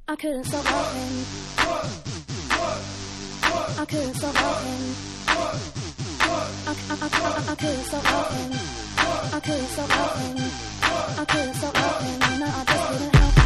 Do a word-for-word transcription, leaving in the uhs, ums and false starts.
I couldn't stop walking. I couldn't stop walking. I, I, I, I, I couldn't stop walking. I couldn't stop walking. I couldn't stop walking. No, I just couldn't help